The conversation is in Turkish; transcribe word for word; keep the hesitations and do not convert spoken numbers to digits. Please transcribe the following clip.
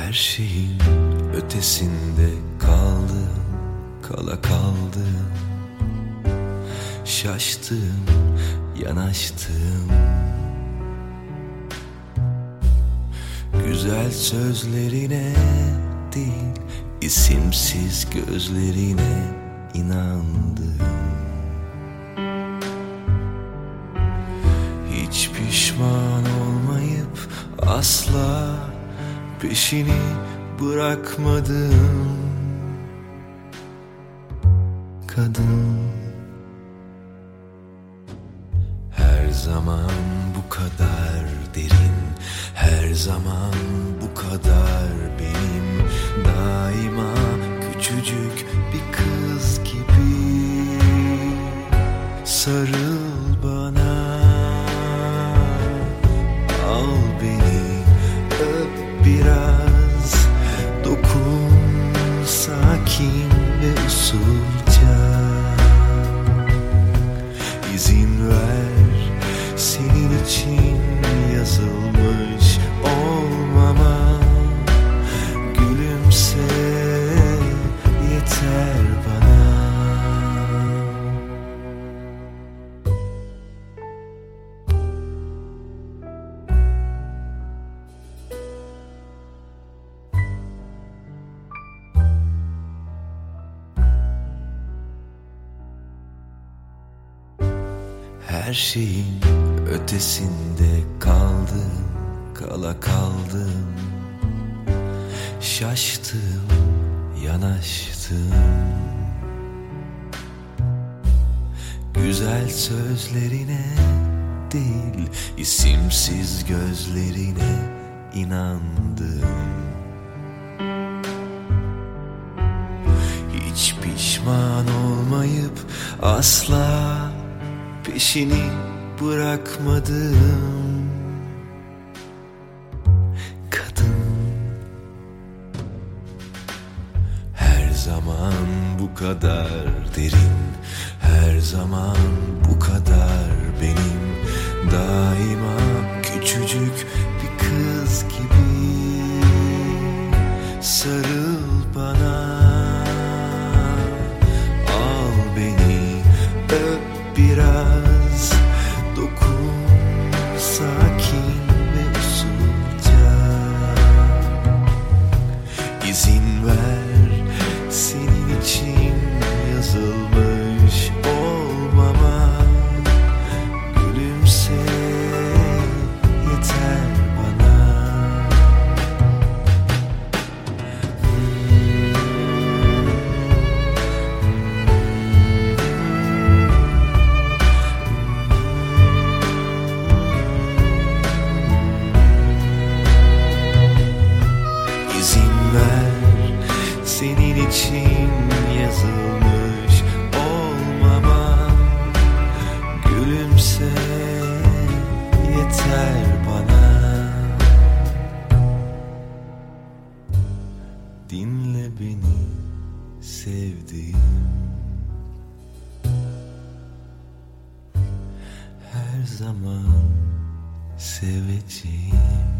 Her şeyin ötesinde kaldım, kala kaldım. Şaştım, yanaştım. Güzel sözlerine değil, isimsiz gözlerine inandım. Hiç pişman olmayıp asla peşini bırakmadım. Kadın, her zaman bu kadar derin, her zaman bu kadar benim. Daima küçücük bir kız gibi sarıl bana, al beni, öp biraz, dokun sakin ve usulca. İzin ver, senin için yazılmış olmama. Gülümse, yeter bana. Her şeyin ötesinde kaldım, kala kaldım. Şaştım, yanaştım. Güzel sözlerine değil, isimsiz gözlerine inandım. Hiç pişman olmayıp asla peşini bırakmadım. Kadın, her zaman bu kadar derin, her zaman bu kadar benim. Daima küçücük bir kız gibi sarıl bana, al beni, öp biraz, dokun sakin ve usulca. İzin ver, senin için yazılmış olmama. Gülümse, yeter bana. İzin ver, senin için yazılmış olmama. Gülümse, yeter bana. Dinle beni sevdiğim, her zaman seveceğim.